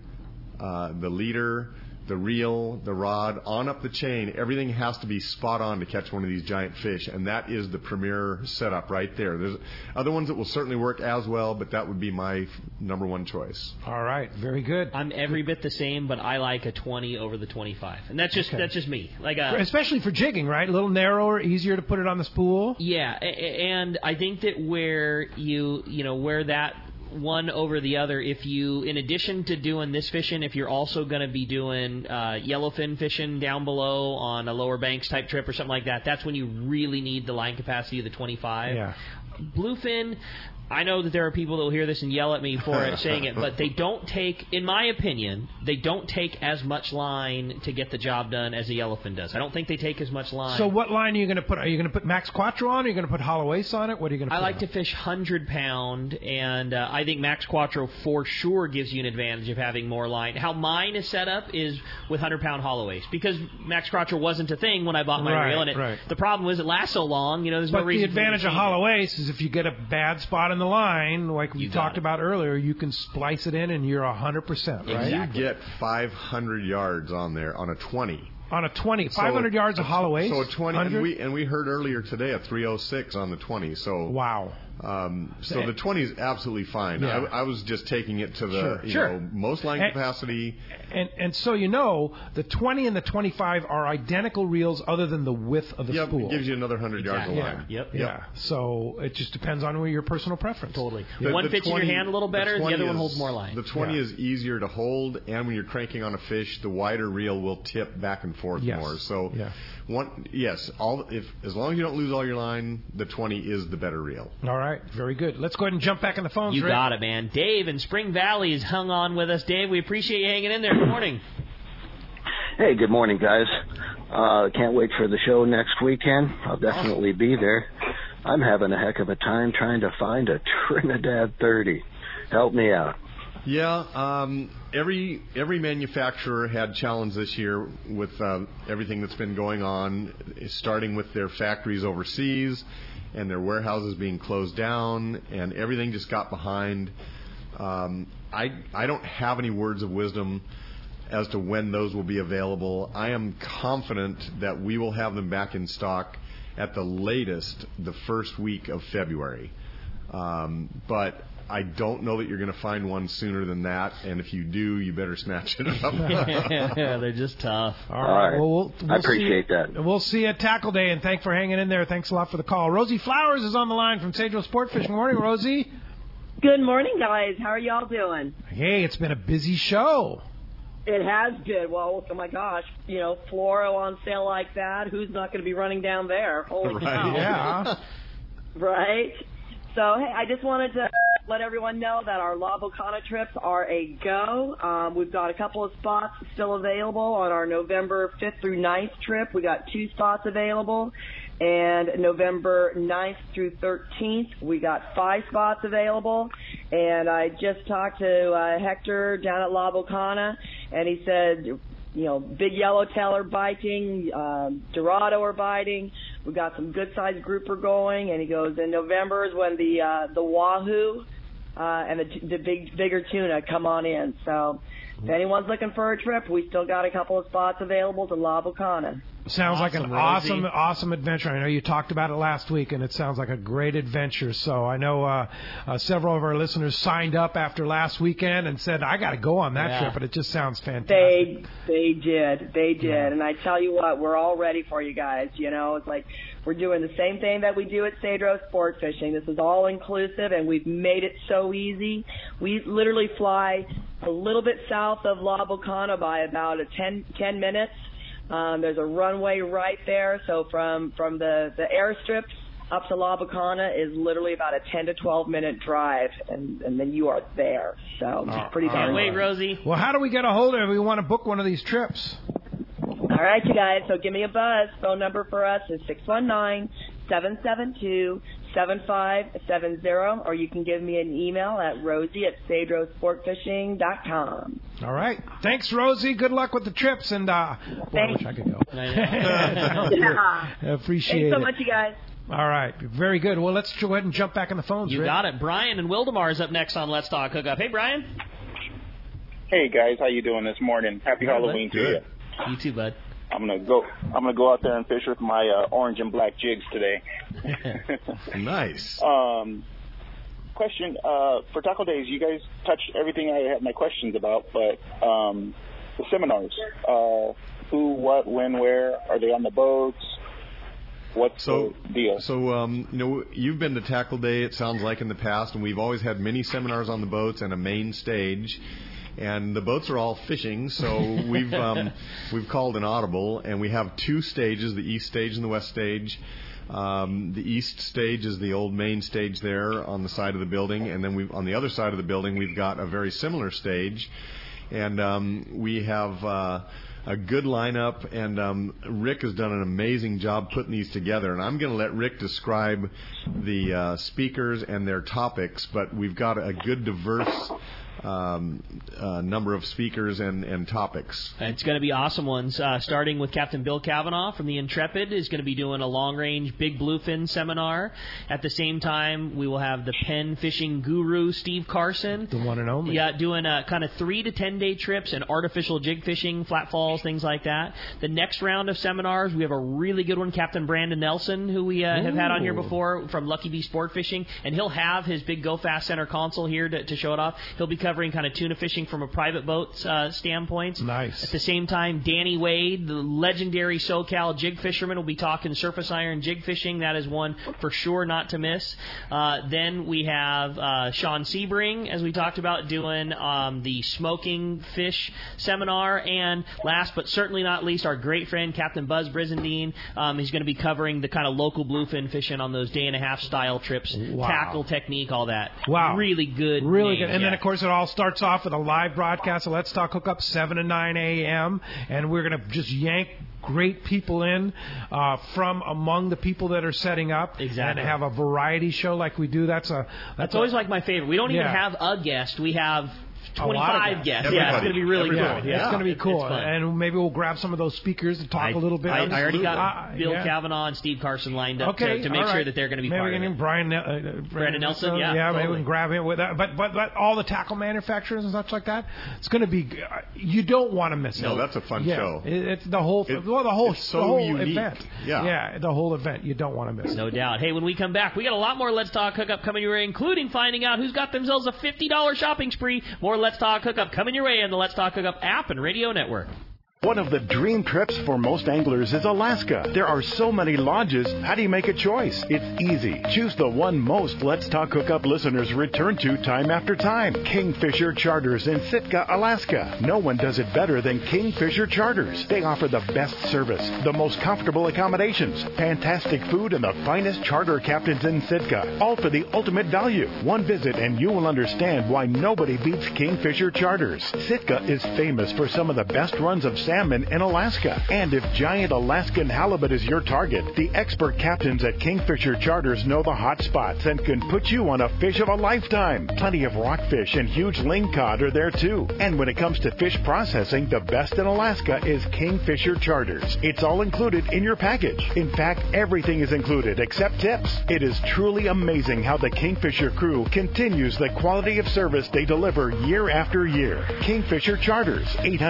the leader, the reel, the rod, on up the chain. Everything has to be spot on to catch one of these giant fish, and that is the premier setup right there. There's other ones that will certainly work as well, but that would be my number one choice. All right, very good. I'm every bit the same, but I like a 20 over the 25, and that's just me. Especially for jigging, right? A little narrower, easier to put it on the spool. Yeah, and I think that where where that one over the other, if you, in addition to doing this fishing, if you're also going to be doing yellowfin fishing down below on a lower banks type trip or something like that, that's when you really need the line capacity of the 25. Yeah. Bluefin, I know that there are people that will hear this and yell at me for saying it, but they don't take, in my opinion, they don't take as much line to get the job done as a yellowfin does. I don't think they take as much line. So what line are you going to put? Are you going to put Max Quattro on? Are you going to put Hollow Ace on it? What are you going to put? I like to fish 100-pound, and I think Max Quattro for sure gives you an advantage of having more line. How mine is set up is with 100-pound Hollow Ace, because Max Quattro wasn't a thing when I bought my reel, and the problem was it lasts so long. There's no reason. But the advantage of Hollow Ace is if you get a bad spot in the line, like we talked about earlier, you can splice it in and you're 100%, right? You get 500 yards on there on a 20. On a 20, 500 yards of Hollow Ace? So a 20, and we heard earlier today a 306 on the 20. So wow. So the 20 is absolutely fine. Yeah. I was just taking it to the most line capacity. And so the 20 and the 25 are identical reels other than the width of the spool. It gives you another 100 yards of line. Yeah. So it just depends on your personal preference. Totally. One fits in your hand a little better, the other one holds more line. The 20 is easier to hold, and when you're cranking on a fish, the wider reel will tip back and forth more. So as long as you don't lose all your line, the 20 is the better reel. All right, very good. Let's go ahead and jump back in the phones. You got it, man. Dave in Spring Valley is hung on with us. Dave, we appreciate you hanging in there. Good morning. Hey, good morning, guys. Can't wait for the show next weekend. I'll definitely be there. I'm having a heck of a time trying to find a Trinidad 30. Help me out. Yeah, every manufacturer had challenge this year with everything that's been going on, starting with their factories overseas and their warehouses being closed down, and everything just got behind. I don't have any words of wisdom as to when those will be available. I am confident that we will have them back in stock at the latest the first week of February. But I don't know that you're going to find one sooner than that, and if you do, you better snatch it up. Yeah, they're just tough. All right. Well, I appreciate that. We'll see you at Tackle Day, and thanks for hanging in there. Thanks a lot for the call. Rosie Flowers is on the line from Sageville Sport Fishing. Good morning, Rosie. Good morning, guys. How are y'all doing? Hey, it's been a busy show. It has been. Well, oh my gosh, Floro on sale like that. Who's not going to be running down there? Holy cow. Yeah. Right? So, hey, I just wanted to let everyone know that our La Volcana trips are a go. We've got a couple of spots still available on our November 5th through 9th trip. We got 2 spots available. And November 9th through 13th, we got 5 spots available. And I just talked to Hector down at La Volcana, and he said, big yellowtail are biting, Dorado are biting. We've got some good-sized grouper going, and he goes, in November is when the wahoo and the bigger tuna come on in. So if anyone's looking for a trip, we still got a couple of spots available to La Volcana. Sounds like an awesome adventure. I know you talked about it last week, and it sounds like a great adventure. So I know several of our listeners signed up after last weekend and said, I got to go on that trip, and it just sounds fantastic. They did. Yeah. And I tell you what, we're all ready for you guys. It's like we're doing the same thing that we do at Cedros Sport Fishing. This is all inclusive, and we've made it so easy. We literally fly a little bit south of La Volcana by about 10 minutes. There's a runway right there, so from the airstrip up to La Volcana is literally about a 10 to 12 minute drive, and then you are there. So it's pretty darn Can't wait, Rosie. Well, how do we get a hold of it if we want to book one of these trips? All right, you guys, so give me a buzz. Phone number for us is 619-772-7570, or you can give me an email at rosie@cedrosportfishing.com. All right. Thanks, Rosie. Good luck with the trips. And I wish I could go. Appreciate it. Thanks so much, you guys. All right. Very good. Well, let's go ahead and jump back in the phones. You Rick. got it. Brian and Wildemar is up next on Let's Talk Hookup. Hey, Brian. Hey, guys. How you doing this morning? Happy Halloween to you. You too, bud. I'm gonna go out there and fish with my orange and black jigs today. Nice. Question for Tackle Days. You guys touched everything I had my questions about, but the seminars. Who, what, when, where? Are they on the boats? What's the deal? So, you've been to Tackle Day, it sounds like, in the past, and we've always had mini seminars on the boats and a main stage. And the boats are all fishing, so we've called an audible, and we have 2 stages, the east stage and the west stage. The east stage is the old main stage there on the side of the building, and then on the other side of the building we've got a very similar stage, and we have a good lineup, and Rick has done an amazing job putting these together, and I'm going to let Rick describe the speakers and their topics, but we've got a good diverse number of speakers and topics. It's going to be awesome ones, starting with Captain Bill Cavanaugh from the Intrepid is going to be doing a long-range big bluefin seminar. At the same time, we will have the Penn fishing guru, Steve Carson. The one and only. Yeah, doing kind of 3 to 10 day trips and artificial jig fishing, flat falls, things like that. The next round of seminars, we have a really good one, Captain Brandon Nelson, who we have had on here before from Lucky Bee Sport Fishing, and he'll have his big Go Fast center console here to show it off. He'll be covering kind of tuna fishing from a private boat standpoint. Nice. At the same time, Danny Wade, the legendary SoCal jig fisherman, will be talking surface iron jig fishing. That is one for sure not to miss. Then we have Sean Sebring, as we talked about, doing the smoking fish seminar. And last but certainly not least, our great friend Captain Buzz Brizendine. He's going to be covering the kind of local bluefin fishing on those day-and-a-half style trips, tackle technique, all that. Wow. Really good. Really good. And then, of course, it all starts off with a live broadcast of Let's Talk Hookup, 7 to 9 a.m., and we're going to just yank great people in from among the people that are setting up. Exactly. And have a variety show like we do. That's always like my favorite. We don't even have a guest. We have 25 guests. Yeah, it's going to be really cool. Yeah, it's going to be cool. And maybe we'll grab some of those speakers to talk a little bit. I already got Bill Cavanaugh and Steve Carson lined up to make sure that they're going to be part of it. Brandon Nelson, yeah, maybe we can grab him with that. But all the tackle manufacturers and such like that, it's going to be. You don't want to miss it. No, that's a fun show. It's the whole unique. Event. Yeah, the whole event. You don't want to miss it. No doubt. Hey, when we come back, we got a lot more Let's Talk Hookup coming your way, including finding out who's got themselves a $50 shopping spree. More Let's Talk Hookup coming your way in the Let's Talk Hookup app and radio network. One of the dream trips for most anglers is Alaska. There are so many lodges. How do you make a choice? It's easy. Choose the one most Let's Talk Hookup listeners return to time after time. Kingfisher Charters in Sitka, Alaska. No one does it better than Kingfisher Charters. They offer the best service, the most comfortable accommodations, fantastic food, and the finest charter captains in Sitka. All for the ultimate value. One visit and you will understand why nobody beats Kingfisher Charters. Sitka is famous for some of the best runs of salmon in Alaska. And if giant Alaskan halibut is your target, the expert captains at Kingfisher Charters know the hot spots and can put you on a fish of a lifetime. Plenty of rockfish and huge lingcod are there too. And when it comes to fish processing, the best in Alaska is Kingfisher Charters. It's all included in your package. In fact, everything is included except tips. It is truly amazing how the Kingfisher crew continues the quality of service they deliver year after year. Kingfisher Charters,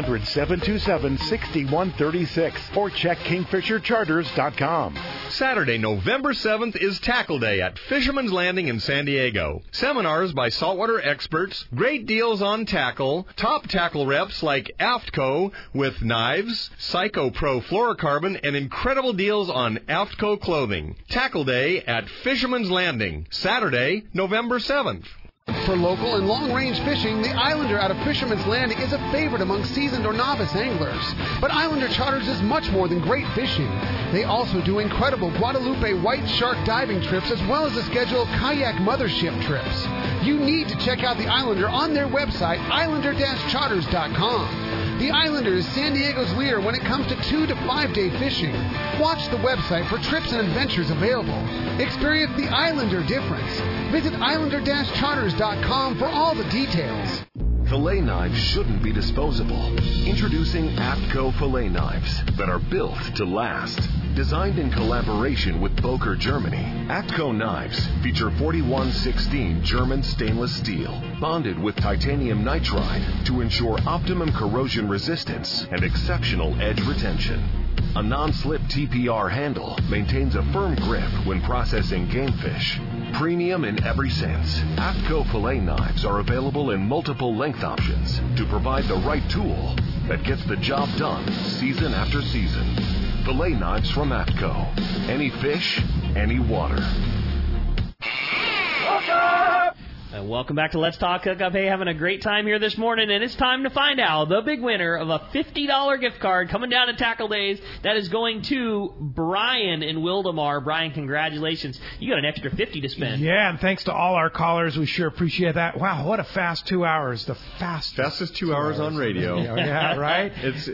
800-727-6136, or check kingfishercharters.com. Saturday, November 7th is Tackle Day at Fisherman's Landing in San Diego. Seminars by saltwater experts, great deals on tackle, top tackle reps like AFTCO with knives, Psycho Pro fluorocarbon, and incredible deals on AFTCO clothing. Tackle Day at Fisherman's Landing, Saturday, November 7th. For local and long-range fishing, the Islander out of Fisherman's Landing is a favorite among seasoned or novice anglers. But Islander Charters is much more than great fishing. They also do incredible Guadalupe white shark diving trips as well as a schedule of kayak mothership trips. You need to check out the Islander on their website, islander-charters.com. The Islander is San Diego's leader when it comes to 2 to 5 day fishing. Watch the website for trips and adventures available. Experience the Islander difference. Visit islander-charters.com for all the details. Fillet knives shouldn't be disposable. Introducing AFTCO fillet knives that are built to last. Designed in collaboration with Boker, Germany, AFTCO knives feature 4116 German stainless steel, bonded with titanium nitride to ensure optimum corrosion resistance and exceptional edge retention. A non-slip TPR handle maintains a firm grip when processing game fish. Premium in every sense, AFTCO fillet knives are available in multiple length options to provide the right tool that gets the job done season after season. Fillet knives from AFTCO. Any fish, any water. Welcome back to Let's Talk Hookup. Hey, having a great time here this morning, and it's time to find out the big winner of a $50 gift card coming down to Tackle Days. That is going to Brian in Wildemar. Brian, congratulations. You got an extra $50 to spend. Yeah, and thanks to all our callers. We sure appreciate that. Wow, what a fast 2 hours. The fastest 2 hours on radio. Yeah, right?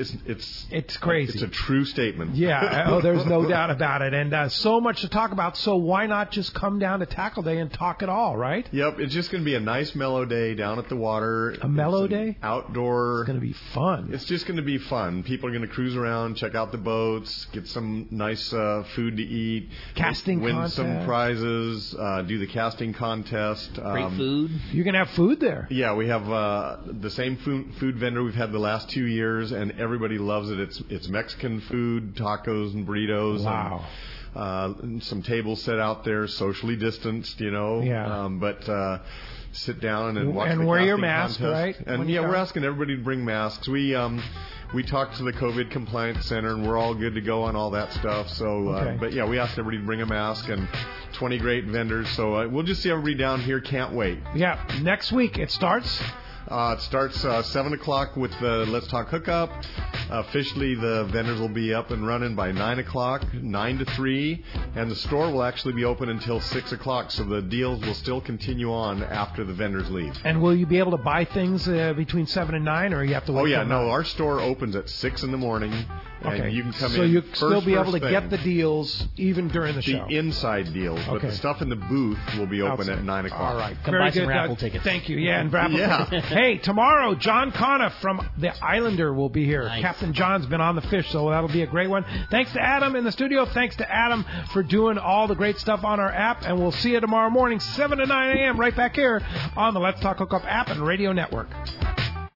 It's crazy. It's a true statement. Yeah, there's no doubt about it. And so much to talk about, so why not just come down to Tackle Day and talk it all, right? Yep, it's just going to be a nice mellow day down at the water. A mellow day? Outdoor. It's going to be fun. It's just going to be fun. People are going to cruise around, check out the boats, get some nice food to eat. Casting win contest. some prizes, do the casting contest. Great food. You're going to have food there. Yeah, we have the same food vendor we've had the last 2 years, and everybody loves it. It's Mexican food, tacos and burritos. Wow. And some tables set out there, socially distanced, Yeah. But sit down and watch the wear your casting mask, contest. right? And we're asking everybody to bring masks. We talked to the COVID Compliance Center, and we're all good to go on all that stuff. So, Okay. But yeah, we asked everybody to bring a mask, and 20 great vendors. So we'll just see everybody down here. Can't wait. Yeah, next week it starts. It starts 7 o'clock with the Let's Talk Hookup. Officially, the vendors will be up and running by 9 o'clock, 9 to 3, and the store will actually be open until 6 o'clock, so the deals will still continue on after the vendors leave. And will you be able to buy things between 7 and 9, or you have to wait? Oh, yeah, till no, 9? our store opens at 6 in the morning, Okay. and you can come so in you'll first, still be able to thing. get the deals even during the show. The inside deals, but Okay. the stuff in the booth will be open Outside. at 9 o'clock. All right. Come Very buy some good, raffle Doug. tickets. Thank you. Yeah, and raffle Yeah. tickets. Hey, tomorrow, John Conniff from the Islander will be here. Nice. Captain John's been on the fish, so that'll be a great one. Thanks to Adam in the studio. Thanks to Adam for doing all the great stuff on our app, and we'll see you tomorrow morning, 7 to 9 a.m., right back here on the Let's Talk Hookup app and radio network.